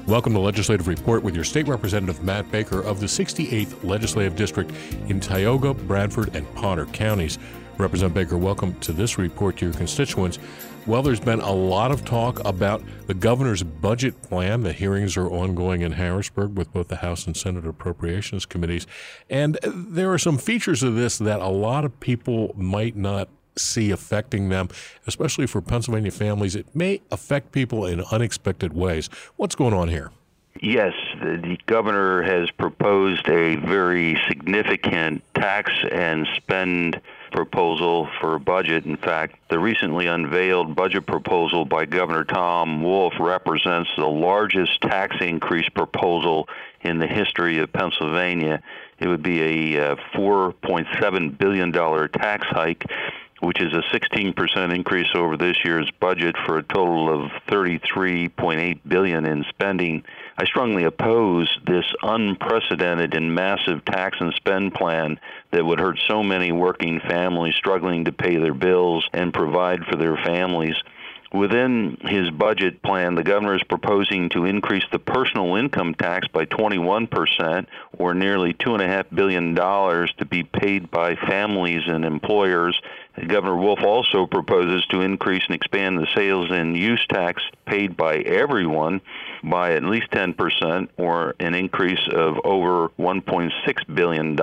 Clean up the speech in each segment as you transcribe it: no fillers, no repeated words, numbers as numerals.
Welcome to Legislative Report with your State Representative Matt Baker of the 68th Legislative District in Tioga, Bradford, and Potter counties. Representative Baker, welcome to this report to your constituents. Well, there's been a lot of talk about the governor's budget plan. The hearings are ongoing in Harrisburg with both the House and Senate Appropriations Committees. And there are some features of this that a lot of people might not see affecting them, especially for Pennsylvania families. It may affect people in unexpected ways. What's going on here? Yes, the governor has proposed a very significant tax and spend proposal for a budget. In fact, the recently unveiled budget proposal by Governor Tom Wolf represents the largest tax increase proposal in the history of Pennsylvania. It would be a $4.7 billion tax hike, which is a 16% increase over this year's budget for a total of $33.8 billion in spending. I strongly oppose this unprecedented and massive tax and spend plan that would hurt so many working families struggling to pay their bills and provide for their families. Within his budget plan, the governor is proposing to increase the personal income tax by 21%, or nearly $2.5 billion to be paid by families and employers. Governor Wolf also proposes to increase and expand the sales and use tax paid by everyone by at least 10%, or an increase of over $1.6 billion.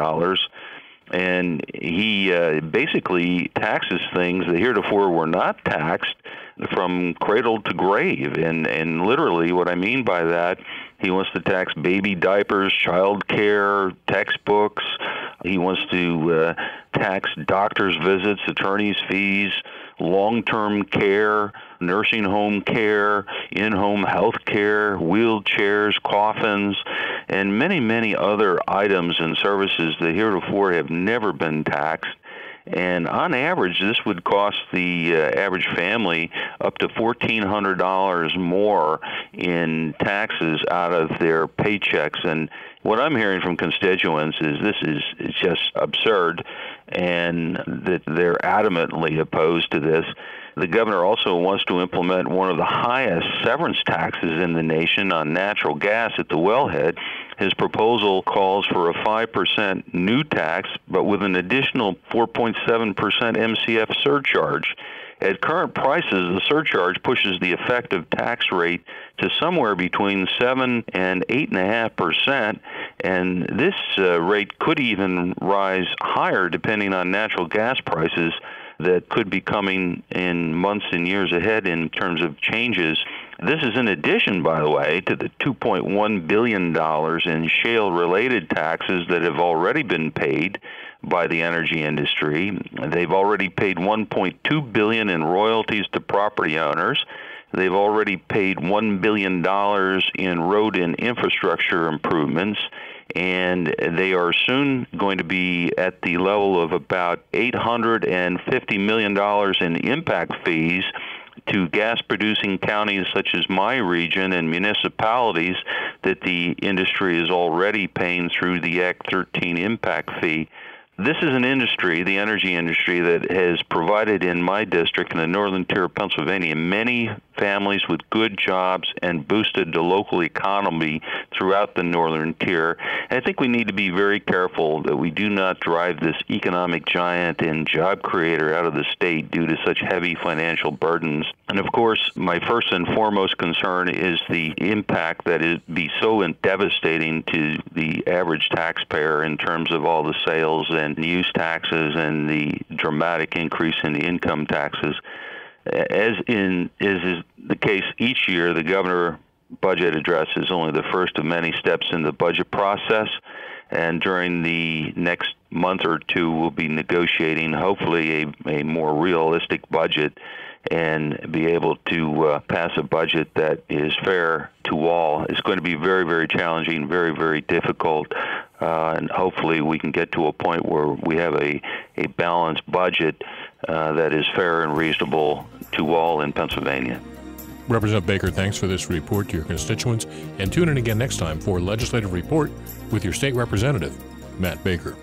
And he basically taxes things that heretofore were not taxed from cradle to grave. And literally what I mean by that, he wants to tax baby diapers, child care, textbooks. He wants to tax doctor's visits, attorney's fees, long-term care, nursing home care, in-home health care, wheelchairs, coffins, and many, many other items and services that heretofore have never been taxed. And on average, this would cost the average family up to $1,400 more in taxes out of their paychecks. And what I'm hearing from constituents is this is just absurd, and that they're adamantly opposed to this. The governor also wants to implement one of the highest severance taxes in the nation on natural gas at the wellhead. His proposal calls for a 5% new tax, but with an additional 4.7% MCF surcharge. At current prices, the surcharge pushes the effective tax rate to somewhere between 7 and 8.5%, and this rate could even rise higher depending on natural gas prices that could be coming in months and years ahead in terms of changes. This is in addition, by the way, to the $2.1 billion in shale-related taxes that have already been paid by the energy industry. They've already paid $1.2 billion in royalties to property owners. They've already paid $1 billion in road and infrastructure improvements, and they are soon going to be at the level of about $850 million in impact fees to gas-producing counties such as my region and municipalities that the industry is already paying through the Act 13 impact fee. This is an industry, the energy industry, that has provided in my district, in the northern tier of Pennsylvania, many families with good jobs and boosted the local economy throughout the northern tier. And I think we need to be very careful that we do not drive this economic giant and job creator out of the state due to such heavy financial burdens. And of course, my first and foremost concern is the impact that it be so devastating to the average taxpayer in terms of all the sales and use taxes and the dramatic increase in the income taxes. As is the case each year, the governor budget address is only the first of many steps in the budget process. And during the next month or two, we'll be negotiating, hopefully, a more realistic budget and be able to pass a budget that is fair to all. It's going to be very, very challenging, very, very difficult, and hopefully we can get to a point where we have a balanced budget that is fair and reasonable to all in Pennsylvania. Representative Baker, thanks for this report to your constituents, and tune in again next time for Legislative Report with your state representative, Matt Baker.